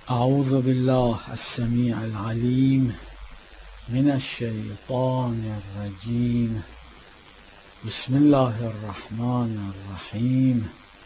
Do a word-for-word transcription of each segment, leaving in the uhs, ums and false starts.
أعوذ بالله السميع العليم من الشيطان الرجيم. بسم الله الرحمن الرحيم.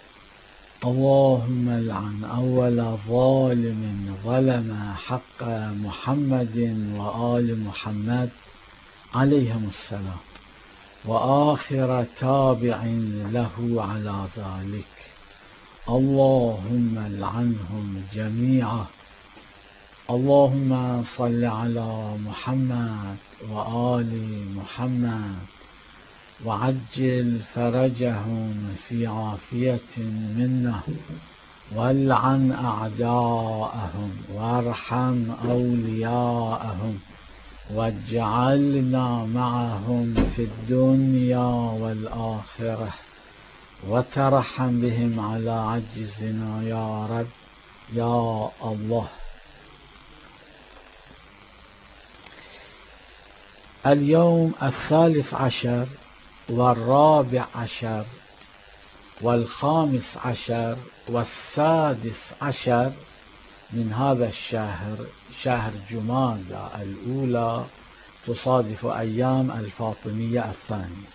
اللهم لعن أول ظالم ظلم حق محمد وآل محمد عليهم السلام، وآخر تابع له على ذلك. اللهم لعنهم جميعا. اللهم صل على محمد وآل محمد وعجل فرجهم في عافية منا، والعن أعداءهم وارحم أولياءهم، واجعلنا معهم في الدنيا والآخرة، وترحم بهم على عجزنا يا رب يا الله. اليوم الثالث عشر والرابع عشر والخامس عشر والسادس عشر من هذا الشهر، شهر جمادى الأولى، تصادف أيام الفاطمية الثانية.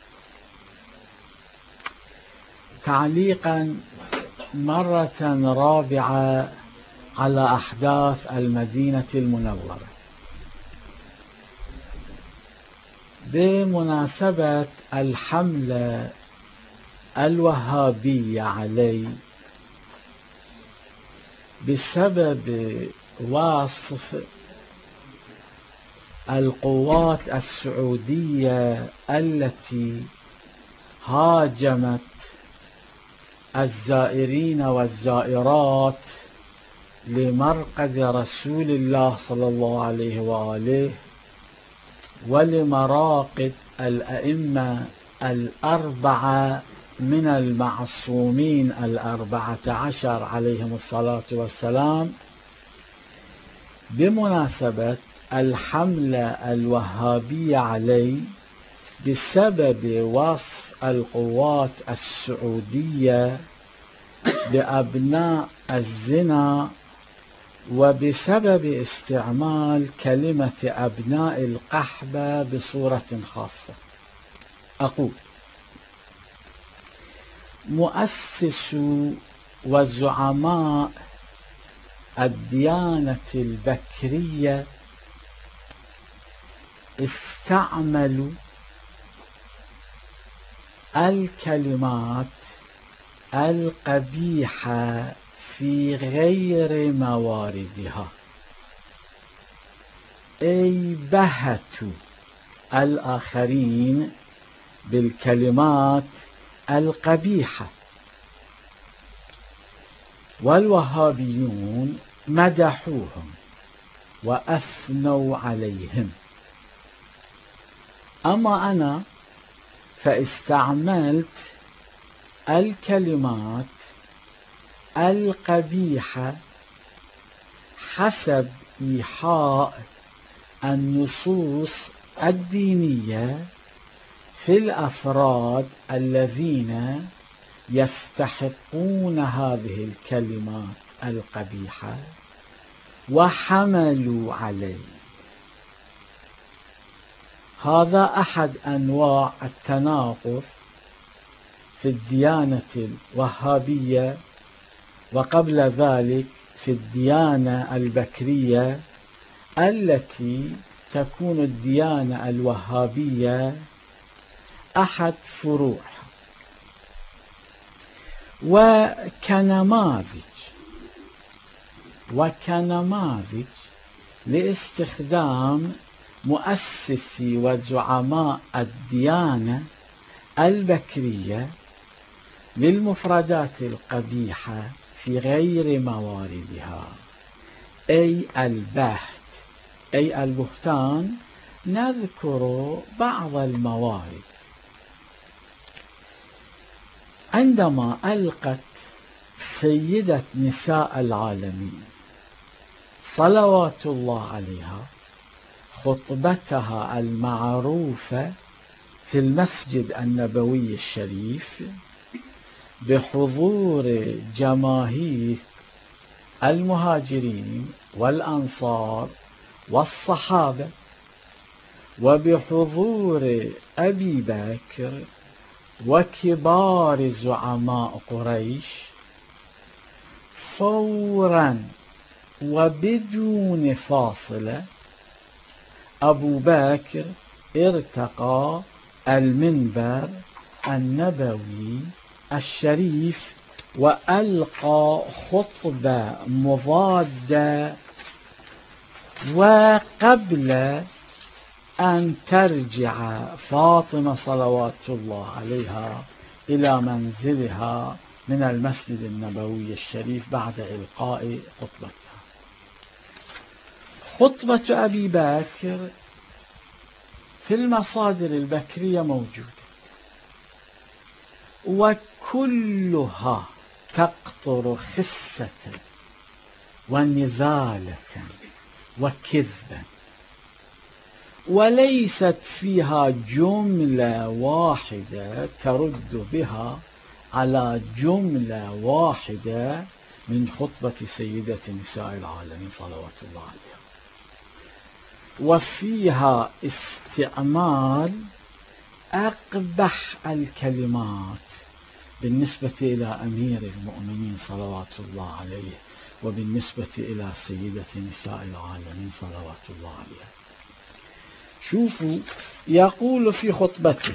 تعليقا مرة رابعة على أحداث المدينة المنورة، بمناسبة الحملة الوهابية علي بسبب وصف القوات السعودية التي هاجمت الزائرين والزائرات لمرقد رسول الله صلى الله عليه وآله ولمراقد الأئمة الأربعة من المعصومين الأربعة عشر عليهم الصلاة والسلام، بمناسبة الحملة الوهابية علي بسبب وصف القوات السعودية بأبناء الزنا، وبسبب استعمال كلمة أبناء القحبة بصورة خاصة. أقول: مؤسس وزعماء الديانة البكرية استعملوا الكلمات القبيحة في غير مواردها، أي بهتوا الآخرين بالكلمات القبيحة، والوهابيون مدحوهم وأثنوا عليهم. أما أنا فاستعملت الكلمات القبيحة حسب إيحاء النصوص الدينية في الأفراد الذين يستحقون هذه الكلمات القبيحة وحملوا عليه. هذا أحد أنواع التناقض في الديانة الوهابية، وقبل ذلك في الديانة البكرية، التي تكون الديانة الوهابية أحد فروعها. وكنماذج وكنماذج لاستخدام مؤسسي وزعماء الديانة البكرية للمفردات القبيحة في غير مواردها، أي البهت، أي البهتان، نذكر بعض الموارد. عندما ألقت سيدة نساء العالمين صلوات الله عليها خطبتها المعروفة في المسجد النبوي الشريف بحضور جماهير المهاجرين والأنصار والصحابة، وبحضور أبي بكر وكبار زعماء قريش، فورا وبدون فاصلة أبو بكر ارتقى المنبر النبوي الشريف وألقى خطبة مضادة، وقبل أن ترجع فاطمة صلوات الله عليها إلى منزلها من المسجد النبوي الشريف بعد إلقاء خطبتها. خطبة أبي بكر في المصادر البكرية موجودة، وكلها تقطر خسة ونذالة وكذبا، وليست فيها جملة واحدة ترد بها على جملة واحدة من خطبة سيدة نساء العالمين صلوات الله عليها، وفيها استعمال أقبح الكلمات بالنسبة إلى أمير المؤمنين صلوات الله عليه، وبالنسبة إلى سيدة نساء العالمين صلوات الله عليها. شوفوا، يقول في خطبته: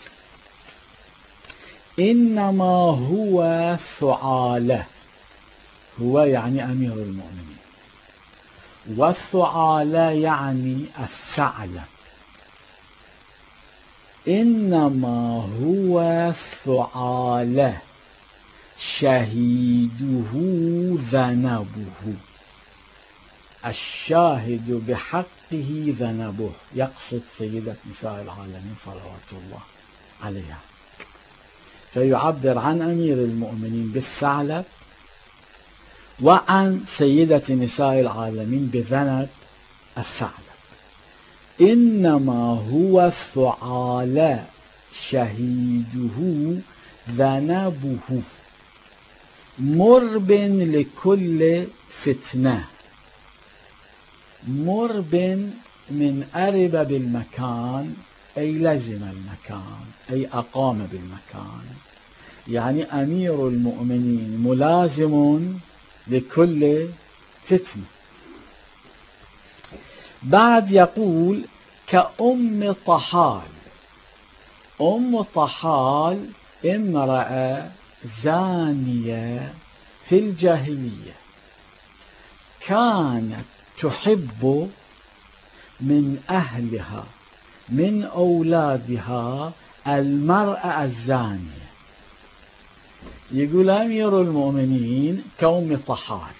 إنما هو ثعالة، هو يعني أمير المؤمنين، والثعالة يعني الثعلب. إنما هو ثعالة شهيده ذنبه، الشاهد بحقه ذنبه، يقصد سيدة نساء العالمين صلوات الله عليها، فيعبر عن أمير المؤمنين بالثعلب، وعن سيدة نساء العالمين بذنب الثعلب. إنما هو الثعالى شهيده ذنبه، مرب لكل فتنة. مرب من أرب بالمكان أي لزم المكان، أي أقام بالمكان، يعني أمير المؤمنين ملازم لكل فتنة. بعد يقول: كأم طحال. أم طحال امرأة زانية في الجاهلية، كانت تحب من أهلها من أولادها المرأة الزانية. يقول أمير المؤمنين كأم طحال،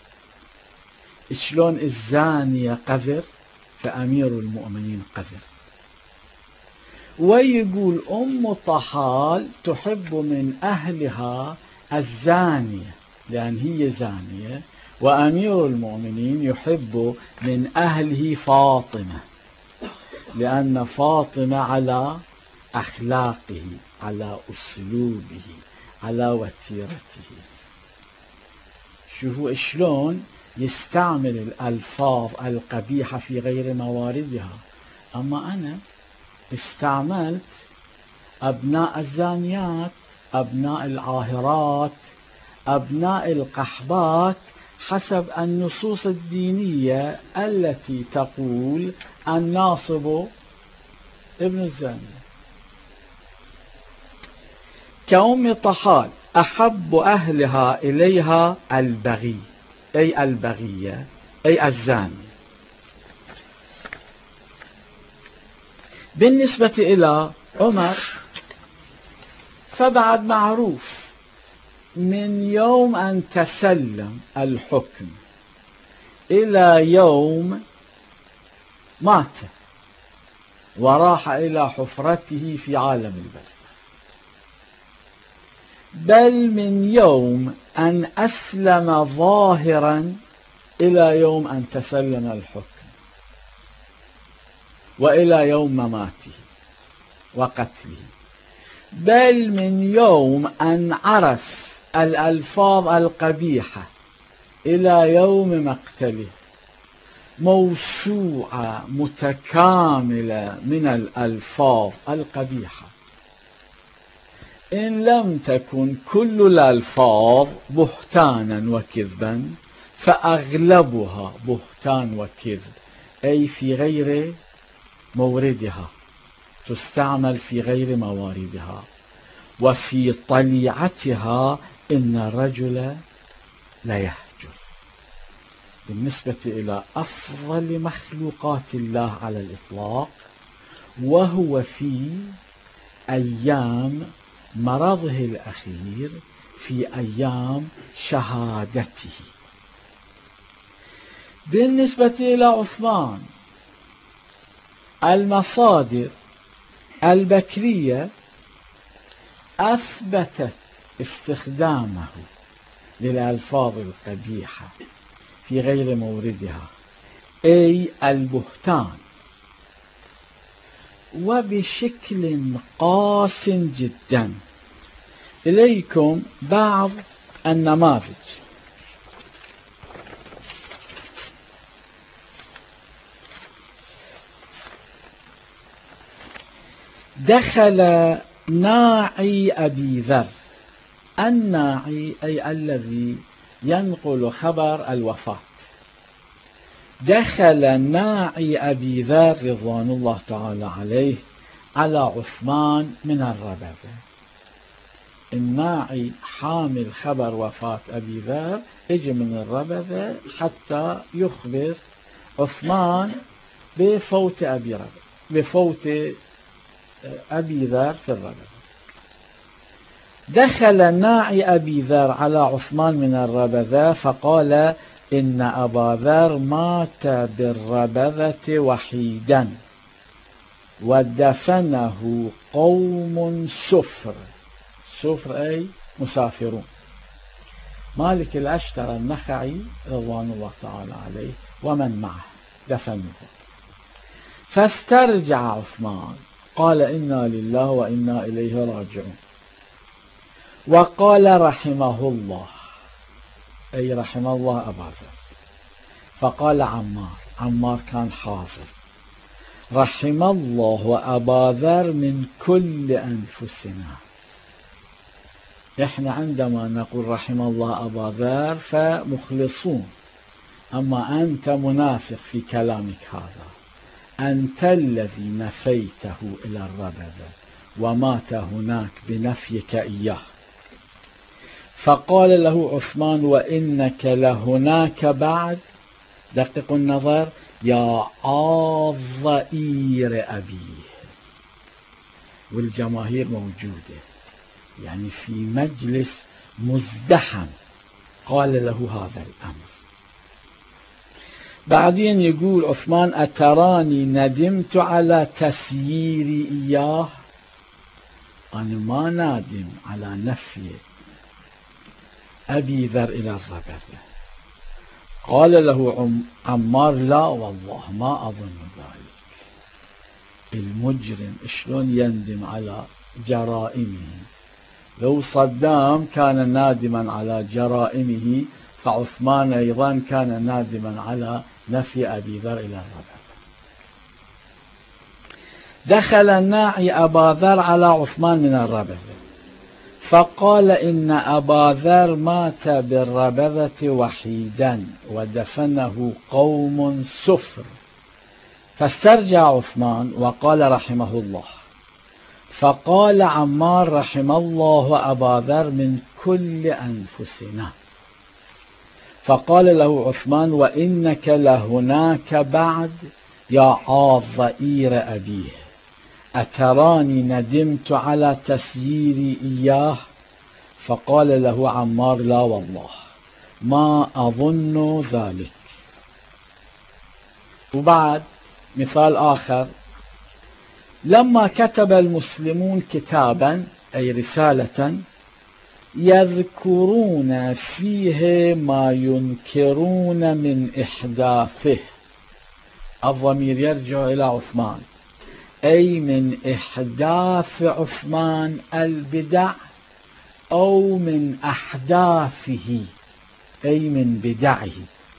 شلون الزانية قذر فأمير المؤمنين قذر. ويقول أم طحال تحب من أهلها الزانية لأن هي زانية، وأمير المؤمنين يحب من أهله فاطمة لأن فاطمة على أخلاقه، على أسلوبه، على وتيرته. شوفوا شلون يستعمل الألفاظ القبيحة في غير مواردها. أما أنا استعملت أبناء الزانيات، أبناء العاهرات، أبناء القحبات حسب النصوص الدينية التي تقول الناصب ابن الزانية. كأم طحال أحب أهلها إليها البغي، أي البغية، أي الزاني. بالنسبة إلى عمر فبعد معروف من يوم أن تسلم الحكم إلى يوم مات وراح إلى حفرته في عالم البرزخ، بل من يوم أن أسلم ظاهرا إلى يوم أن تسلم الحكم وإلى يوم مماته وقتله، بل من يوم أن عرف الألفاظ القبيحة إلى يوم مقتله موسوعة متكاملة من الألفاظ القبيحة، إن لم تكن كل الألفاظ بهتانا وكذبا فأغلبها بهتان وكذب، أي في غير موردها، تستعمل في غير مواردها، وفي طليعتها إن الرجل لا يهجر. بالنسبة إلى أفضل مخلوقات الله على الإطلاق، وهو في أيام مرضه الأخير، في أيام شهادته. بالنسبة إلى عثمان، المصادر البكرية أثبتت استخدامه للألفاظ القبيحة في غير موردها، أي البهتان، وبشكل قاس جدا. إليكم بعض النماذج. دخل ناعي أبي ذر، الناعي أي الذي ينقل خبر الوفاة، دخل ناعي أبي ذر رضوان الله تعالى عليه على عثمان من الربذة. الناعي حامل خبر وفاة أبي ذر يجي من الربذة حتى يخبر عثمان بفوت أبي ربذة، بفوت أبي ذر في الربذة. دخل ناعي أبي ذر على عثمان من الربذة فقال: إن أبا ذر مات بالربذة وحيدا ودفنه قوم سفر. سفر أي مسافرون. مالك الأشتر النخعي رضوان الله تعالى عليه ومن معه دفنوه. فاسترجع عثمان قال: إنا لله وإنا إليه راجعون. وقال: رحمه الله، أي رحم الله أبا ذر. فقال عمار، عمار كان حافظ: رحم الله أبا ذر من كل أنفسنا. إحنا عندما نقول رحم الله أبا ذر فمخلصون، أما أنت منافق في كلامك هذا، أنت الذي نفيته إلى الربذة ومات هناك بنفيك إياه. فقال له عثمان: وإنك لهناك بعد، دققوا النظر، يا عاضئير أبيه. والجماهير موجودة، يعني في مجلس مزدحم قال له هذا الأمر. بعدين يقول عثمان: أتراني ندمت على تسييري إياه؟ أنا ما نادم على نفي أبي ذر إلى الربذة. قال له عمار: لا والله ما أظن ذلك. المجرم شلون يندم على جرائمه؟ لو صدام كان نادما على جرائمه، فعثمان أيضا كان نادما على نفي أبي ذر إلى الربذة. دخل الناعي أبا ذر على عثمان من الربذة فقال: إن أبا ذر مات بالربذة وحيدا ودفنه قوم سفر. فاسترجع عثمان وقال: رحمه الله. فقال عمار: رحم الله أبا ذر من كل أنفسنا. فقال له عثمان: وإنك لهناك بعد يا عاضئير أبيه، أتراني ندمت على تسييري إياه؟ فقال له عمار: لا والله ما أظن ذلك. وبعد مثال آخر: لما كتب المسلمون كتابا أي رسالة يذكرون فيه ما ينكرون من إحداثه، الضمير يرجع إلى عثمان، أي من إحداث عثمان البدع أو من أحداثه أي من بدعه.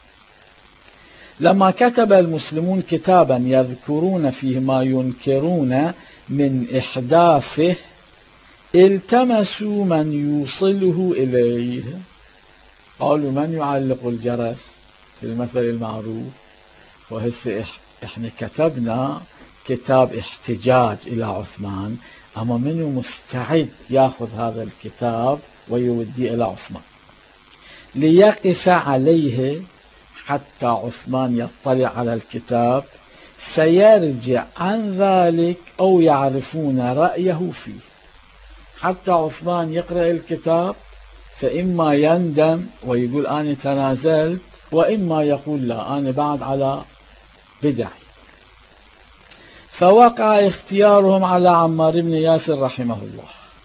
لما كتب المسلمون كتابا يذكرون فيه ما ينكرون من إحداثه التمسوا من يوصله إليه. قالوا من يعلق الجرس في المثل المعروف، وهسه احنا كتبنا كتاب احتجاج إلى عثمان، أما منو مستعد يأخذ هذا الكتاب ويوديه إلى عثمان ليقف عليه حتى عثمان يطلع على الكتاب فيرجع عن ذلك أو يعرفون رأيه فيه. حتى عثمان يقرأ الكتاب فإما يندم ويقول أنا تنازلت، وإما يقول لا أنا بعد على بدعي. فوقع اختيارهم على عمار بن ياسر رحمه الله،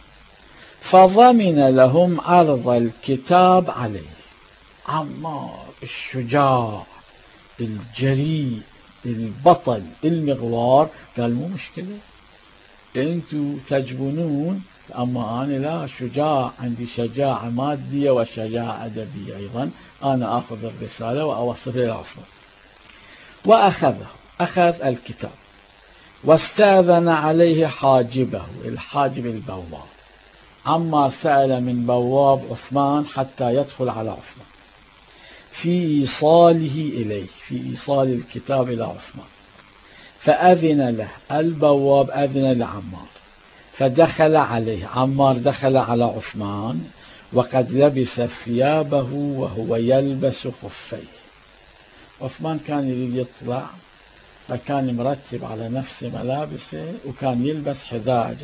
فضمن لهم عرض الكتاب عليه. عمار الشجاع الجريء البطل المغوار قال مو مشكلة، انتوا تجبنون، أما أنا لا، شجاع، عندي شجاعة مادية وشجاعة أدبية أيضا، أنا أخذ الرسالة وأوصلها إلى عثمان. وأخذه، أخذ الكتاب واستأذن عليه حاجبه، الحاجب البواب. عمار سأل من بواب عثمان حتى يدخل على عثمان في إيصاله إليه، في إيصال الكتاب إلى عثمان. فأذن له البواب، أذن لعمار فدخل عليه. عمار دخل على عثمان وقد لبس ثيابه وهو يلبس خفيه. عثمان كان يريد يطلع فكان مرتب على نفس ملابسه وكان يلبس حذاء.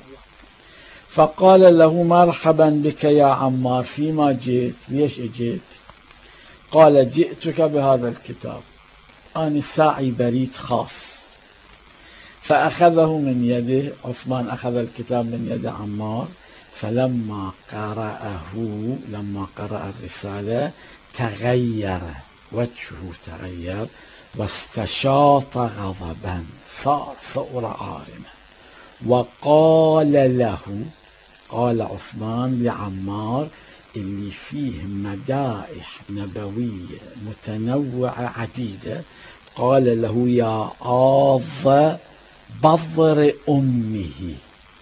فقال له مرحبا بك يا عمار، فيما جئت؟ ليش اجيت؟ قال جئتك بهذا الكتاب، أنا ساعي بريد خاص. فأخذه من يده، عثمان أخذ الكتاب من يد عمار، فلما قرأه، لما قرأ الرسالة تغير وجهه، تغير واستشاط غضبا، ثار ثورة عارمة. وقال له، قال عثمان لعمار اللي فيه مدائح نبوية متنوعة عديدة، قال له يا عاض بضر أمه.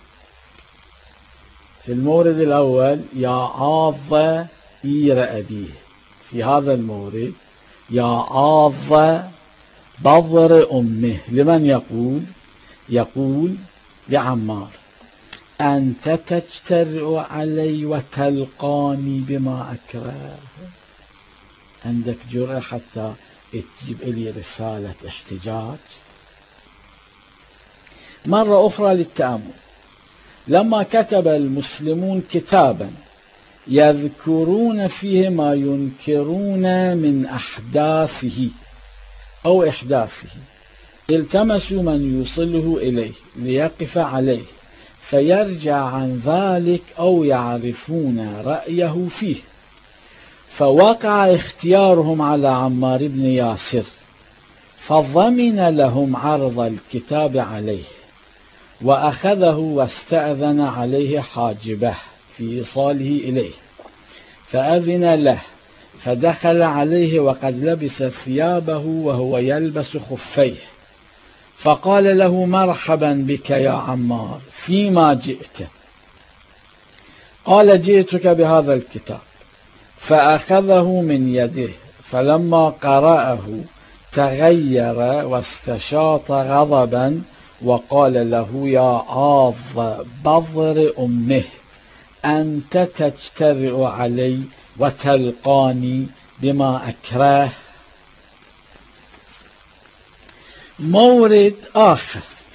في المورد الأول يا عاض إير أبيه، في هذا المورد يا عاض بضر أمه. لمن يقول؟ يقول لعمار أنت تجترئ علي وتلقاني بما أكره، عندك جرأة حتى تجيب لي رسالة احتجاج؟ مرة أخرى للتأمل، لما كتب المسلمون كتابا يذكرون فيه ما ينكرون من أحداثه أو إحداثه التمسوا من يوصله إليه ليقف عليه فيرجع عن ذلك أو يعرفون رأيه فيه. فوقع اختيارهم على عمار بن ياسر، فضمن لهم عرض الكتاب عليه، وأخذه واستأذن عليه حاجبه في إيصاله إليه، فأذن له فدخل عليه وقد لبس ثيابه وهو يلبس خفيه. فقال له مرحبا بك يا عمار، فيما جئت؟ قال جئتك بهذا الكتاب. فأخذه من يده، فلما قرأه تغير واستشاط غضبا وقال له يا عاض بضر أمه، أنت تجترئ علي وتلقاني بما أكره. مورد آخر،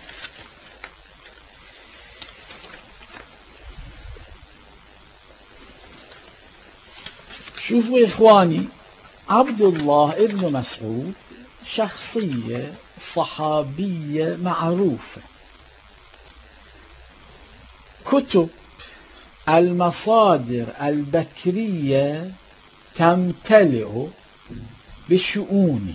شوفوا إخواني، عبد الله ابن مسعود شخصية صحابية معروفة، كتب المصادر البكرية تمتلئ بشؤونه.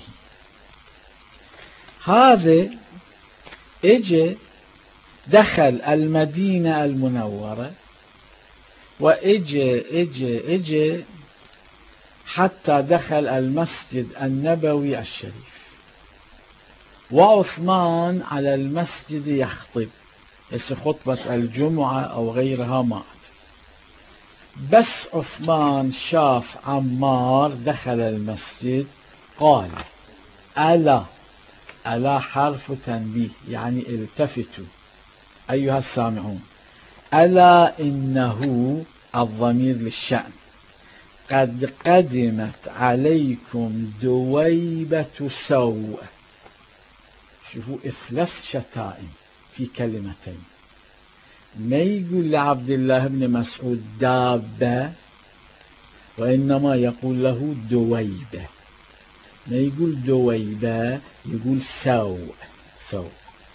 هذا اجى دخل المدينة المنورة، واجى اجى اجى حتى دخل المسجد النبوي الشريف، وعثمان على المسجد يخطب، بس خطبة الجمعة أو غيرها ما أدري. بس عثمان شاف عمار دخل المسجد قال: ألا، ألا حرف تنبيه يعني التفتوا أيها السامعون، ألا إنه الضمير للشأن، قد قدمت عليكم دويبة سوء. شوفوا ثلاث شتائم في كلمتين، ما يقول لعبد الله بن مسعود دابة، وإنما يقول له دويبة. ما يقول دويبة، يقول سوء سوء،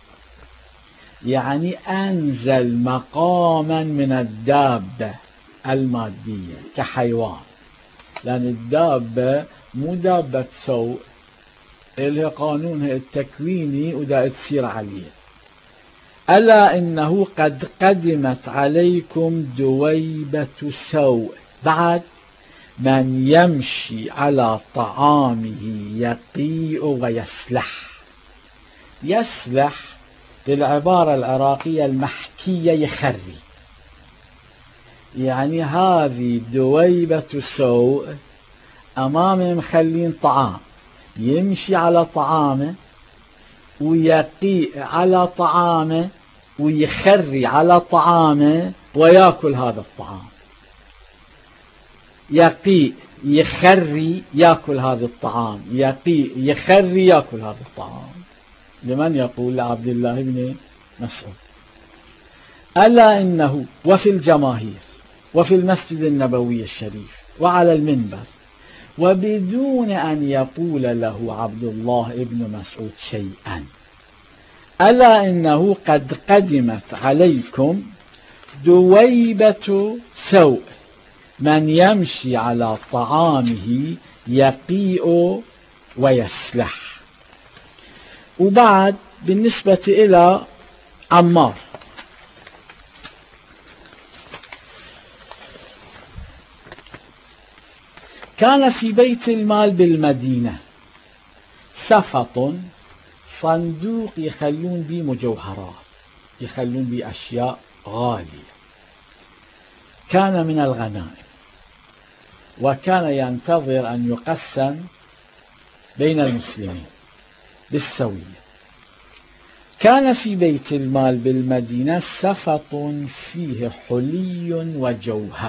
يعني أنزل مقاما من الدابة المادية كحيوان، لأن الدابة مو دابة سوء، إلها قانونها التكويني ودا تسير عليه. ألا إنه قد قدمت عليكم دويبة سوء. بعد: من يمشي على طعامه يقيء ويسلح. يسلح بالعبارة العراقية المحكية يخري، يعني هذه دويبة سوء أمامه مخلين طعام، يمشي على طعامه ويقيء على طعامه ويخري على طعامه ويأكل هذا الطعام. يقيء يخري يأكل هذا الطعام، يقيء يخري يأكل هذا الطعام. لمن يقول؟ لعبد الله بن مسعود. ألا إنه وفي الجماهير وفي المسجد النبوي الشريف وعلى المنبر، وبدون أن يقول له عبد الله بن مسعود شيئا: ألا إنه قد قدمت عليكم دويبة سوء، من يمشي على طعامه يقيء ويسلح. وبعد بالنسبة إلى عمار، كان في بيت المال بالمدينة سفط، صندوق يخلون به مجوهرات، يخلون به أشياء غالية، كان من الغنائم، وكان ينتظر أن يقسم بين المسلمين بالسوية. كان في بيت المال بالمدينة سفط فيه حلي وجوهر،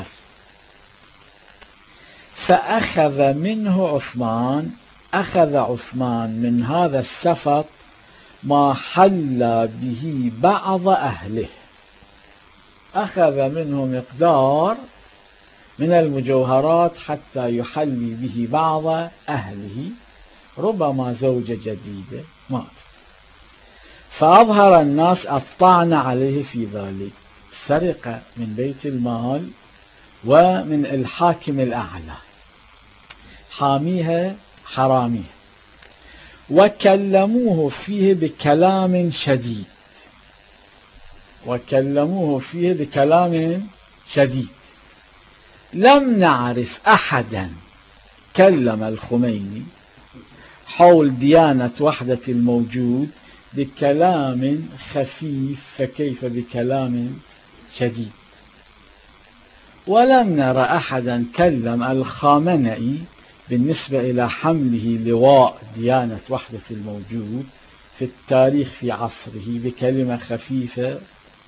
فأخذ منه عثمان أخذ عثمان من هذا السفط ما حل به بعض أهله، أخذ منه مقدار من المجوهرات حتى يحلي به بعض أهله، ربما زوجة جديدة مات. فأظهر الناس الطعن عليه في ذلك، سرقة من بيت المال ومن الحاكم الأعلى، حاميها حراميها، وكلموه فيه بكلام شديد، وكلموه فيه بكلام شديد. لم نعرف أحدا كلم الخميني حول ديانة وحدة الموجود بكلام خفيف، فكيف بكلام شديد؟ ولم نرى أحدا كلم الخامنئي بالنسبة إلى حمله لواء ديانة وحدة الموجود في التاريخ في عصره بكلمة خفيفة،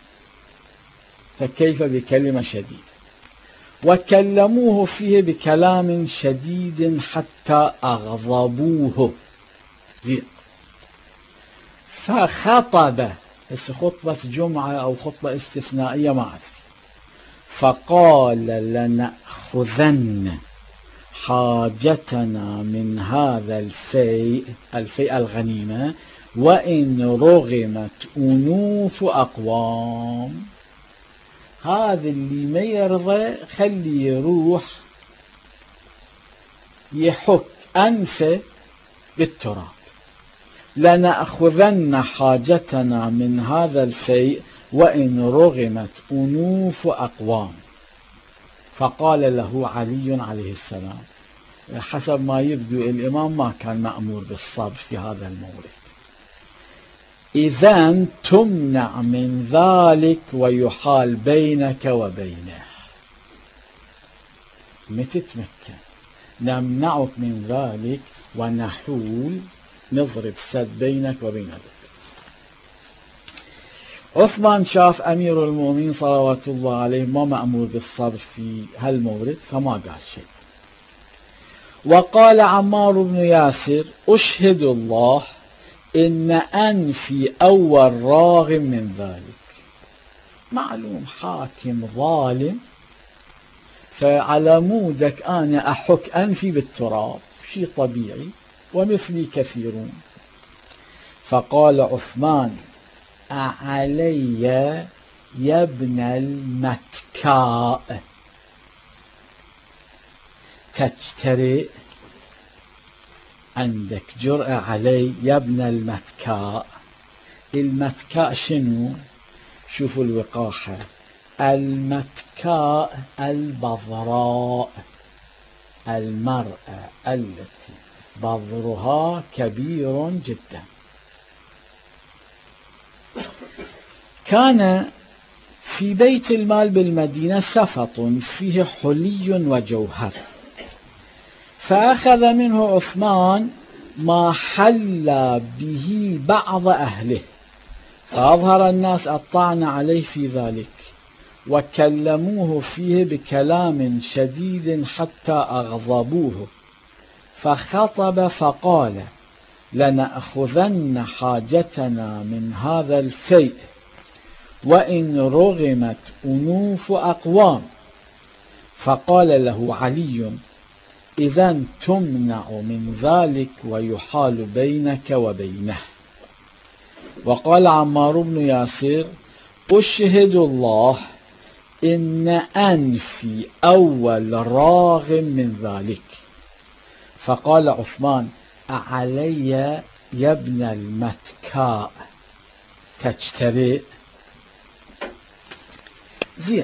فكيف بكلمة شديدة؟ وكلموه فيه بكلام شديد حتى أغضبوه، فخطب، بس خطبة جمعة أو خطبة استثنائية ما أدري، فقال: لنأخذن حاجتنا من هذا الفيء، الفيء الغنيمة، وإن رغمت أنوف أقوام. هذا اللي ما يرضى خلي يروح يحك أنفه بالتراب. لنأخذن حاجتنا من هذا الفيء وإن رغمت أنوف أقوام. فقال له علي عليه السلام: حسب ما يبدو الإمام ما كان مأمور بالصبر في هذا المورد. إذن تمنع من ذلك ويحال بينك وبينه. متتمكن نمنعك من ذلك ونحول، نضرب سد بينك وبين ذلك. عثمان شاف أمير المؤمنين صلوات الله عليه ما مأمور بالصبر في هالمورد فما قال شيء. وقال عمار بن ياسر: أشهد الله إن أنفي أول راغم من ذلك. معلوم حاكم ظالم، فعلى مودك أنا أحك أنفي بالتراب، شيء طبيعي ومثلي كثيرون. فقال عثمان: أعلي يا ابن المتكاء تجترئ؟ عندك جرأة علي يا ابن المتكاء. المتكاء شنو؟ شوفوا الوقاحة. المتكاء البذراء، المرأة التي بذرها كبير جدا. كان في بيت المال بالمدينة سفط فيه حلي وجوهر، فأخذ منه عثمان ما حل به بعض أهله، فأظهر الناس الطعن عليه في ذلك وكلموه فيه بكلام شديد حتى أغضبوه، فخطب فقال: لنأخذن حاجتنا من هذا الفيء وإن رغمت أنوف أقوام. فقال له علي: إذن تمنع من ذلك ويحال بينك وبينه. وقال عمار بن ياسر: أشهد الله إن أنفي أول راغم من ذلك. فقال عثمان: أعلي يا ابن المتكاء تجترئ؟ زين.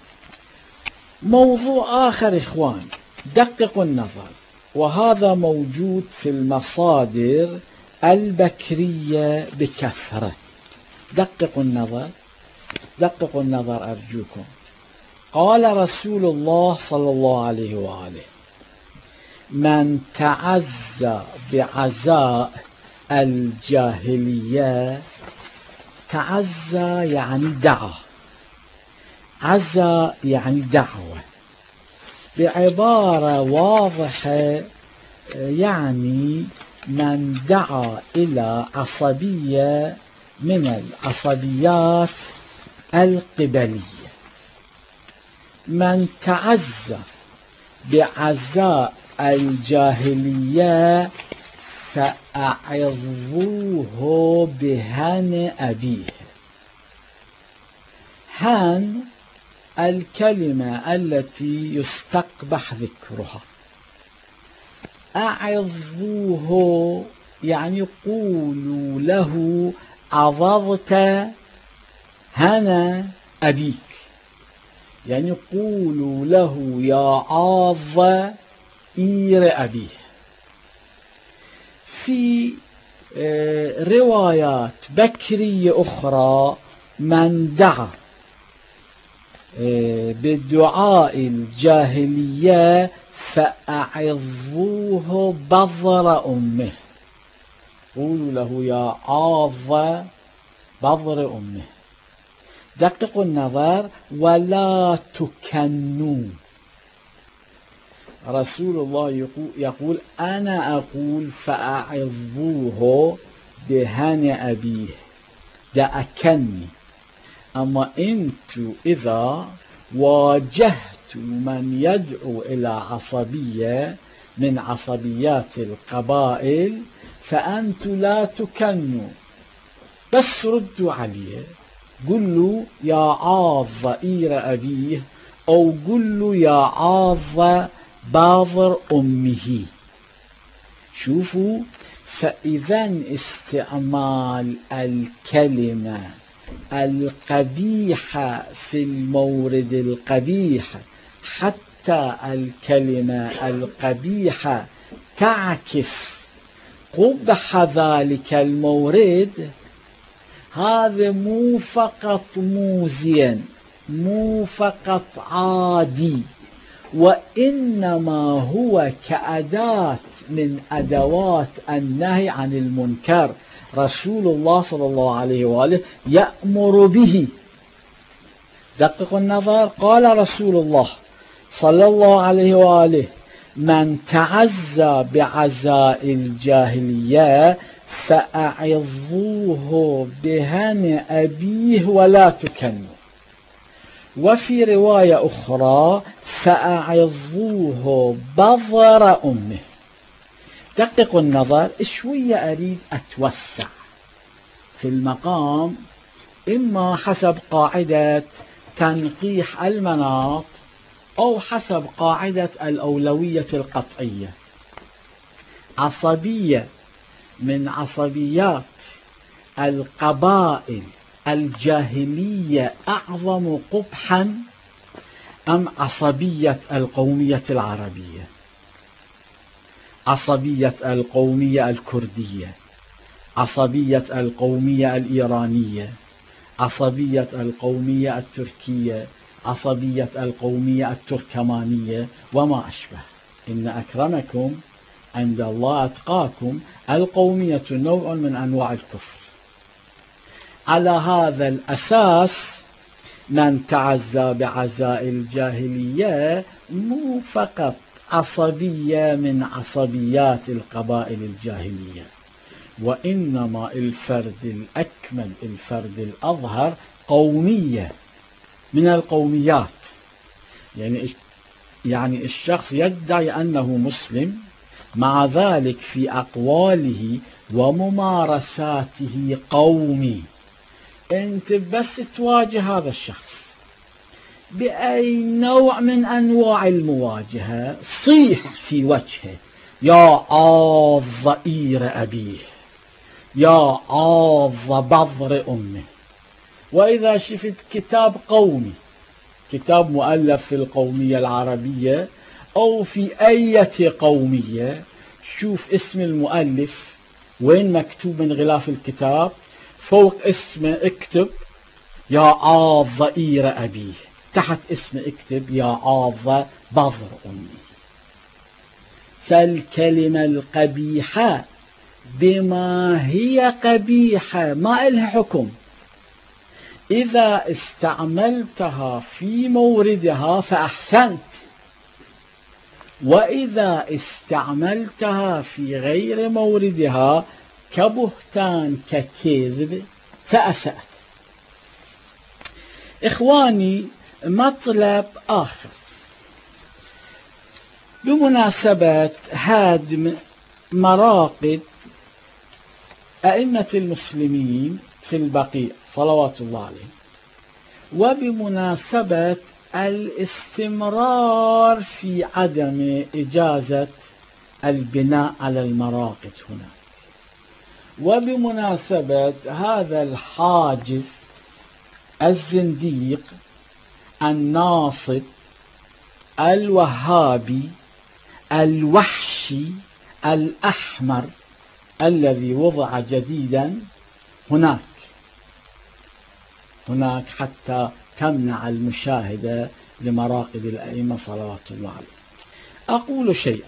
موضوع آخر إخوان، دققوا النظر، وهذا موجود في المصادر البكرية بكثرة. دققوا النظر، دققوا النظر أرجوكم. قال رسول الله صلى الله عليه وآله: من تعزى بعزاء الجاهلية، تعزى يعني دعا، عزى يعني دعوة، بعبارة واضحة يعني من دعا إلى عصبية من العصبيات القبلية. من تعزى بعزاء الجاهلية فأعظوه بهن أبيه. هن الكلمة التي يستقبح ذكرها. أعظوه يعني قولوا له: عظظت هنا أبيك، يعني قولوا له يا عاظ إير أبيه. في روايات بكرية أخرى من دعا بدعاء الجاهلية فأعظوه بظر أمه، قولوا له يا عاظ بظر أمه. دققوا النظر. ولا تكنوا. رسول الله يقول أنا أقول فأعظوه بهن أبيه، ده أكني. أما أنتم إذا واجهت من يدعو إلى عصبية من عصبيات القبائل فأنتم لا تكنوا، بس ردوا عليه، قلوا يا عاظ إير أبيه، أو قلوا يا عاظ باظر أمه. شوفوا، فإذا استعمال الكلمة القبيحة في المورد القبيح حتى حتى الكلمة القبيحة تعكس قبح ذلك المورد، هذا مو فقط موزين، مو فقط عادي، وإنما هو كأداة من أدوات النهي عن المنكر. رسول الله صلى الله عليه وآله يأمر به. دققوا النظر، قال رسول الله صلى الله عليه وآله: من تعزى بعزاء الجاهلية فأعظوه بهن أبيه ولا تكنوا. وفي رواية أخرى: فأعظوه بظر أمه. دققوا النظر، شوية أريد أتوسع في المقام، إما حسب قاعدة تنقيح المناط أو حسب قاعدة الأولوية القطعية. عصبية من عصبيات القبائل الجاهلية أعظم قبحا أم عصبية القومية العربية؟ عصبية القومية الكردية، عصبية القومية الإيرانية، عصبية القومية التركية، عصبية القومية التركمانية وما أشبه. إن أكرمكم عند الله أتقاكم. القومية نوع من أنواع الكفر. على هذا الأساس من تعزى بعزاء الجاهلية مو فقط عصبية من عصبيات القبائل الجاهلية، وإنما الفرد الأكمل، الفرد الأظهر، قومية من القوميات. يعني يعني الشخص يدعي أنه مسلم، مع ذلك في أقواله وممارساته قومي. أنت بس تواجه هذا الشخص بأي نوع من أنواع المواجهة، صيح في وجهه: يا عاض إير أبيه، يا عاض بظر أمه. وإذا شفت كتاب قومي، كتاب مؤلف في القومية العربية أو في أي قومية، شوف اسم المؤلف وين مكتوب من غلاف الكتاب، فوق اسمه اكتب يا عاض إير أبيه، تحت اسمه اكتب يا عاض بظر أمه. فالكلمة القبيحة بما هي قبيحة ما إلها حكم. إذا استعملتها في موردها فأحسنت، وإذا استعملتها في غير موردها كبهتان ككذب فأسأت. إخواني، مطلب آخر بمناسبة هدم مراقد أئمة المسلمين في البقيع صلوات الله عليهم، وبمناسبة الاستمرار في عدم إجازة البناء على المراقد هنا، وبمناسبة هذا الحاجز الزنديق الناصب الوهابي الوحشي الأحمر الذي وضع جديدا هناك هناك حتى تمنع المشاهدة لمراقد الأئمة صلوات الله عليهم. أقول شيئا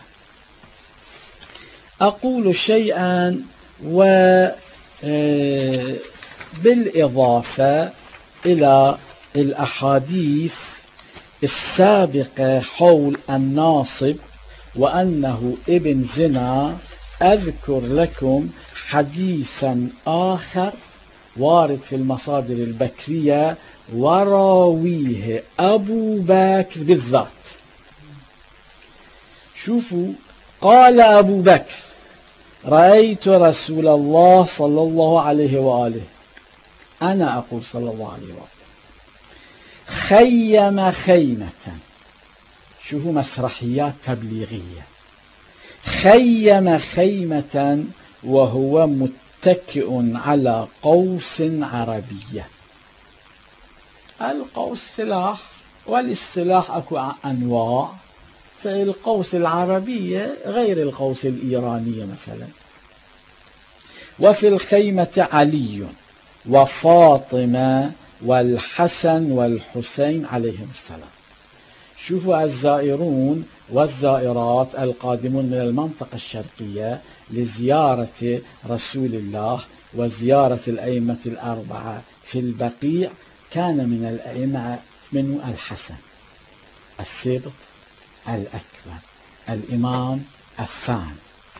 أقول شيئا وبالإضافة إلى الأحاديث السابقة حول الناصب وأنه ابن زنا، أذكر لكم حديثا آخر وارد في المصادر البكرية وراويه أبو بكر بالذات. شوفوا، قال أبو بكر: رأيت رسول الله صلى الله عليه وآله، أنا أقول صلى الله عليه وآله، خيم خيمة. شوفوا مسرحيات تبليغية. خيم خيمة وهو متكئ على قوس عربية. القوس سلاح، وللسلاح أكو أنواع، القوس العربية غير القوس الإيرانية مثلا. وفي الخيمة علي وفاطمة والحسن والحسين عليهم السلام. شوفوا الزائرون والزائرات القادمون من المنطقة الشرقية لزيارة رسول الله وزيارة الأئمة الأربعة في البقيع، كان من الأئمة من الحسن السبط الأكبر الإمام الثاني.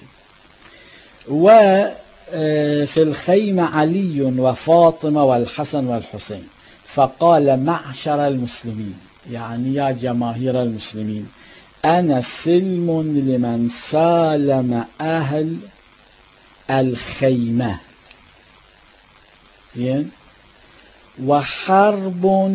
وفي الخيمة علي وفاطمة والحسن والحسين، فقال معشر المسلمين، يعني يا جماهير المسلمين، أنا سلم لمن سالم أهل الخيمة، زين، وحرب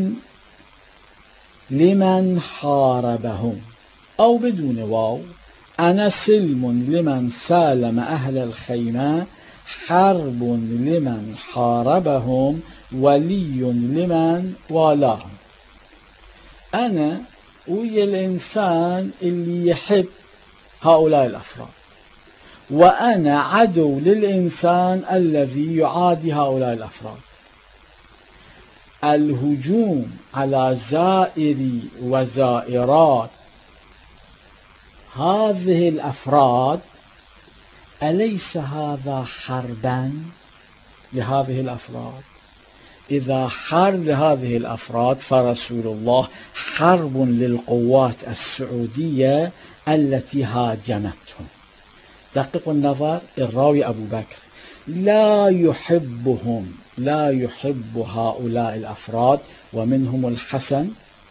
لمن حاربهم، أو بدون واو، أنا سلم لمن سالم أهل الخيمة، حرب لمن حاربهم، ولي لمن والاهم. أنا ويا الإنسان اللي يحب هؤلاء الأفراد، وأنا عدو للإنسان الذي يعادي هؤلاء الأفراد. الهجوم على زائري وزائرات هذه الأفراد، أليس هذا حربا لهذه الأفراد؟ إذا حرب لهذه الأفراد فرسول الله حرب للقوات السعودية التي هاجمتهم. دققوا النظر، الراوي أبو بكر لا يحبهم، لا يحب هؤلاء الأفراد ومنهم الحسن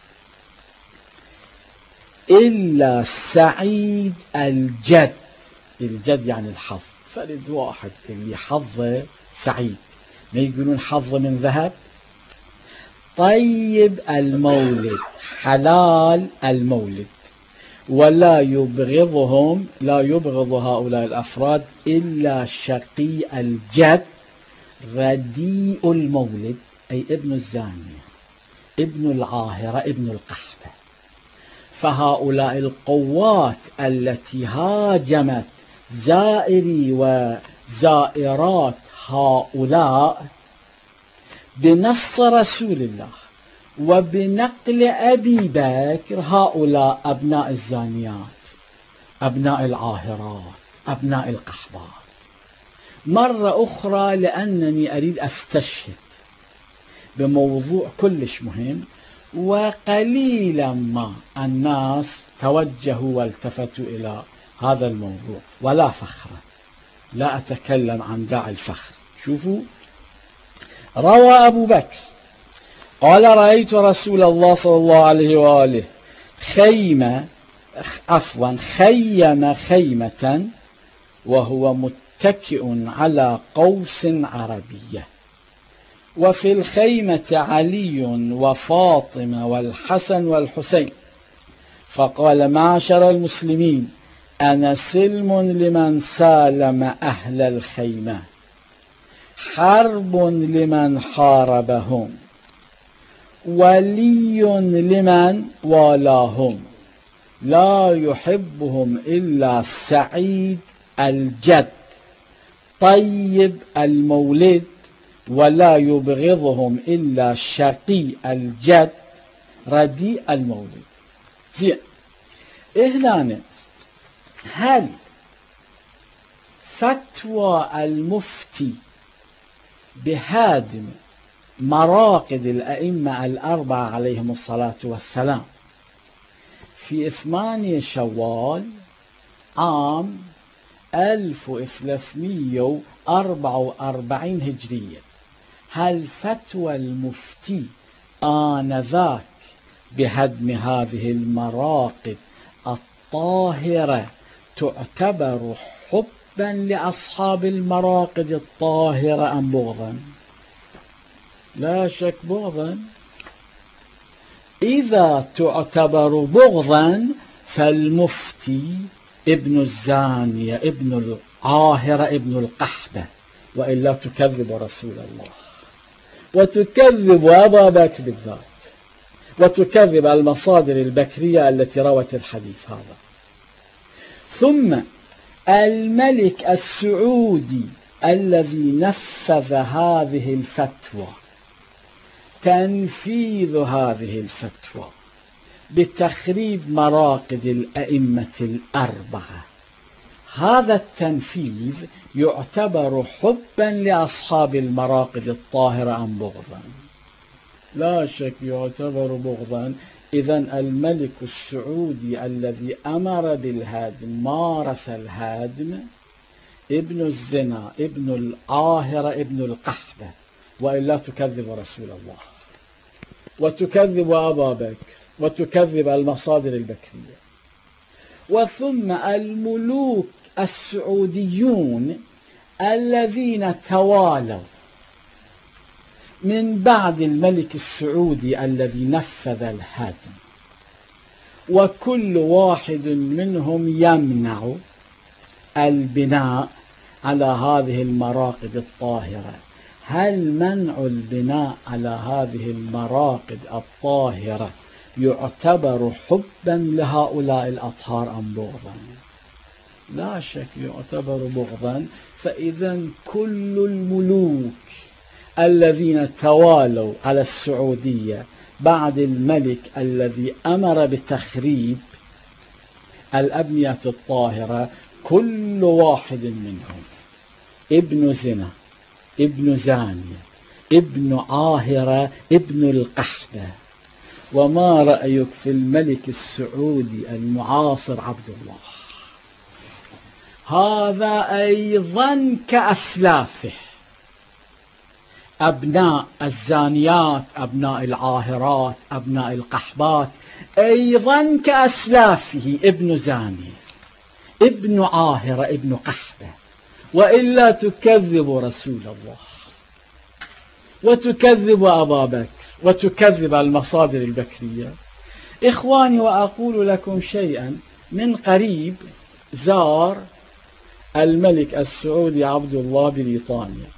إلا سعيد الجد. الجد يعني الحظ، فرد واحد اللي حظه سعيد، ما يقولون حظ من ذهب. طيب المولد، حلال المولد، ولا يبغضهم، لا يبغض هؤلاء الأفراد إلا شقي الجد رديء المولد، أي ابن الزانية، ابن العاهرة، ابن القحبة. فهؤلاء القوات التي هاجمت زائري وزائرات هؤلاء بنص رسول الله وبنقل أبي بكر، هؤلاء أبناء الزانيات، أبناء العاهرات، أبناء القحبات. مرة أخرى، لأنني أريد أستشهد بموضوع كلش مهم، وقليلا ما الناس توجهوا والتفتوا إلى هذا الموضوع، ولا فخر، لا أتكلم عن داعي الفخر. شوفوا، روى أبو بكر قال رأيت رسول الله صلى الله عليه وآله خيمة عفوا خيم خيمة وهو متكئ على قوس عربية، وفي الخيمة علي وفاطمة والحسن والحسين، فقال معشر المسلمين، أنا سلم لمن سالم أهل الخيمة، حرب لمن حاربهم، ولي لمن والاهم، لا يحبهم إلا سعيد الجد طيب المولد، ولا يبغضهم إلا شقي الجد رديء المولد. زين، هنا هل فتوى المفتي بهادم مراقد الأئمة الأربعة عليهم الصلاة والسلام في ثمانية شوال عام ألف وثلاثمئة وأربعة وأربعين هجرية، هل فتوى المفتي آنذاك بهدم هذه المراقد الطاهرة تعتبر حبا لأصحاب المراقد الطاهرة أم بغضا؟ لا شك بغضا. إذا تعتبر بغضا فالمفتي ابن الزانية، ابن العاهرة، ابن القحبة، وإلا تكذب رسول الله وتكذب أبا بكر بالذات وتكذب المصادر البكرية التي روت الحديث هذا. ثم الملك السعودي الذي نفذ هذه الفتوى، تنفيذ هذه الفتوى بتخريب مراقد الأئمة الأربعة، هذا التنفيذ يعتبر حبا لأصحاب المراقد الطاهرة أم بغضا؟ لا شك يعتبر بغضا. إذن الملك السعودي الذي أمر بالهدم مارس الهدم ابن الزنا ابن الآهرة ابن القحبة، وإلا تكذب رسول الله وتكذب أبا بكر وتكذب المصادر البكرية. وثم الملوك السعوديون الذين توالوا من بعد الملك السعودي الذي نفذ الهدم، وكل واحد منهم يمنع البناء على هذه المراقد الطاهرة. هل منع البناء على هذه المراقد الطاهرة يعتبر حبا لهؤلاء الأطهار أم بغضا؟ لا شك يعتبر بغضا. فإذا كل الملوك الذين توالوا على السعودية بعد الملك الذي أمر بتخريب الأبنية الطاهرة، كل واحد منهم ابن زنا ابن زانية ابن آهرة ابن القحبة. وما رأيك في الملك السعودي المعاصر عبد الله؟ هذا أيضا كأسلافه، أبناء الزانيات أبناء العاهرات أبناء القحبات أيضا كأسلافه، ابن زانية ابن عاهرة ابن قحبة، وإلا تكذب رسول الله وتكذب أبا بكر وتكذب المصادر البكرية. إخواني، وأقول لكم شيئا. من قريب زار الملك السعودي عبد الله بريطانيا،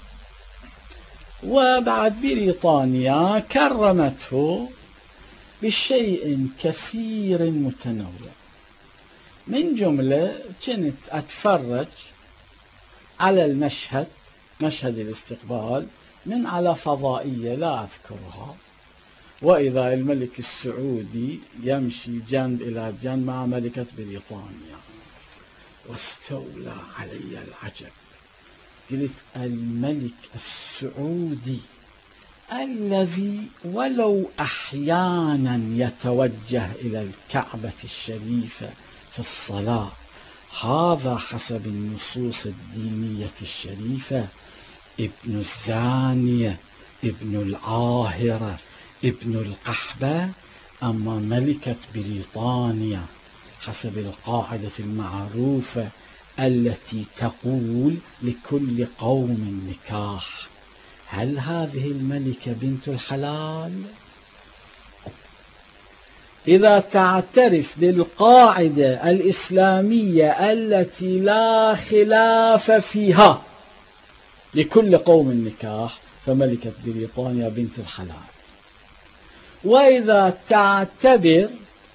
وبعد بريطانيا كرمته بشيء كثير متنوع. من جملة كنت أتفرج على المشهد، مشهد الاستقبال، من على فضائية لا أذكرها، وإذا الملك السعودي يمشي جنب إلى جنب مع ملكة بريطانيا، واستولى علي العجب. قلت الملك السعودي الذي ولو أحيانا يتوجه إلى الكعبة الشريفة في الصلاة، هذا حسب النصوص الدينية الشريفة ابن الزانية ابن العاهرة ابن القحبة. أما ملكة بريطانيا حسب القاعدة المعروفة التي تقول لكل قوم نكاح، هل هذه الملكة بنت الحلال؟ إذا تعترف بالقاعدة الإسلامية التي لا خلاف فيها لكل قوم نكاح، فملكة بريطانيا بنت الحلال. وإذا تعتبر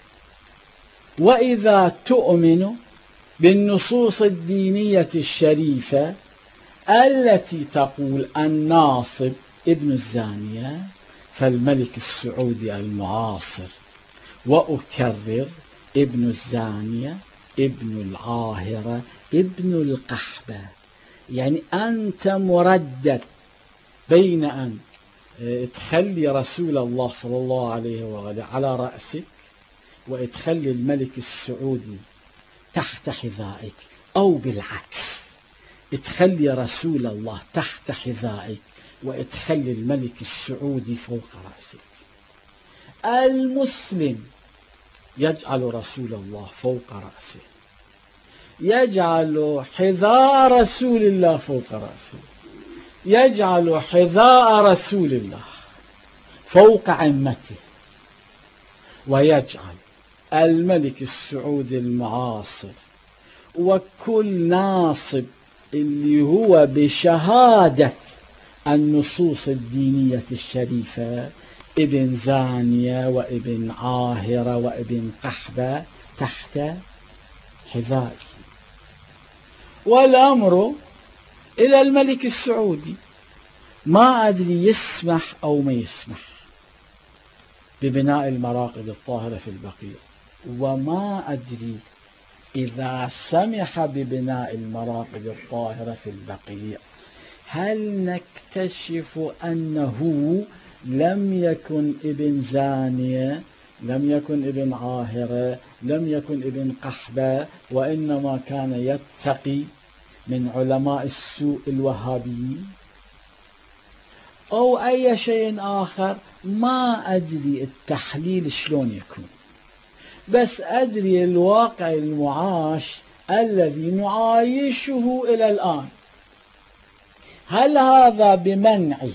وإذا تؤمن بالنصوص الدينية الشريفة التي تقول الناصب ابن الزانية، فالملك السعودي المعاصر، وأكرر، ابن الزانية ابن العاهرة ابن القحبة. يعني أنت مردد بين أن تخلي رسول الله صلى الله عليه وآله على رأسك، وتخلي الملك السعودي تحت حذائك، أو بالعكس تخلي رسول الله تحت حذائك وتخلي الملك السعودي فوق رأسك. المسلم يجعل رسول الله فوق رأسه، يجعل حذاء رسول الله فوق رأسه، يجعل حذاء رسول الله فوق عمته، ويجعل الملك السعودي المعاصر وكل ناصب اللي هو بشهادة النصوص الدينية الشريفة ابن زانية وابن عاهرة وابن قحبة تحت حذائه. والأمر إلى الملك السعودي، ما أدري يسمح أو ما يسمح ببناء المراقد الطاهرة في البقيع، وما أدري إذا سمح ببناء المراقد الطاهرة في البقيع هل نكتشف أنه لم يكن ابن زانية، لم يكن ابن عاهرة، لم يكن ابن قحبة، وإنما كان يتقي من علماء السوء الوهابيين، أو أي شيء آخر؟ ما أدري التحليل شلون يكون، بس أدري الواقع المعاش الذي نعايشه إلى الآن. هل هذا بمنعه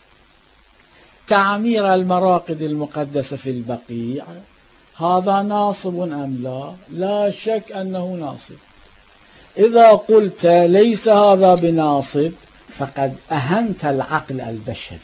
تعمير المراقد المقدسة في البقيع؟ هذا ناصب أم لا؟ لا شك أنه ناصب. إذا قلت ليس هذا بناصب فقد أهنت العقل البشري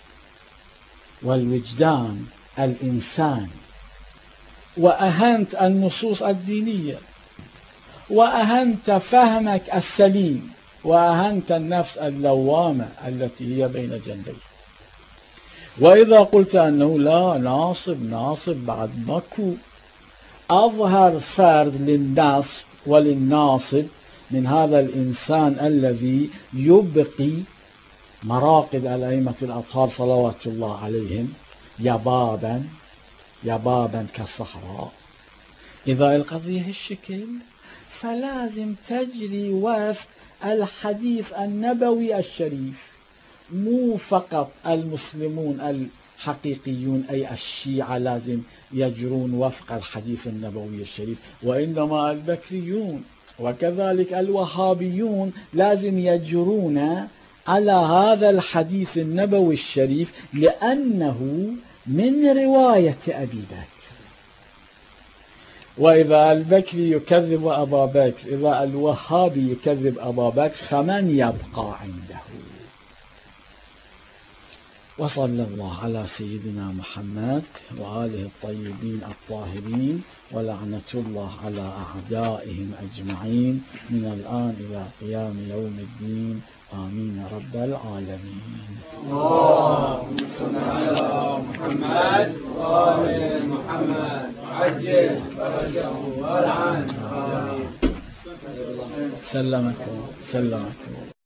والوجدان الإنساني، وأهنت النصوص الدينية، وأهنت فهمك السليم، وأهنت النفس اللوامة التي هي بين جنبيه. وإذا قلت أنه لا ناصب ناصب بعد ماكو أظهر فرد للنصب وللناصب من هذا الإنسان الذي يبقي مراقد الأئمة الأطهار صلوات الله عليهم يبابا يبابا كالصحراء. إذا القضية هالشكل فلازم تجري وفق الحديث النبوي الشريف، مو فقط المسلمون الحقيقيون أي الشيعة لازم يجرون وفق الحديث النبوي الشريف، وإنما البكريون وكذلك الوهابيون لازم يجرون على هذا الحديث النبوي الشريف، لأنه من رواية أبي بكر. وإذا البكري يكذب أبا بكر، إذا الوهابي يكذب أبا بكر، فمن يبقى عنده؟ وصلى الله على سيدنا محمد وآله الطيبين الطاهرين، ولعنة الله على أعدائهم أجمعين من الآن إلى قيام يوم الدين، آمين رب العالمين. اللهم صل على محمد وآل محمد عجل فرجه والعن. سلمكم سلمكم.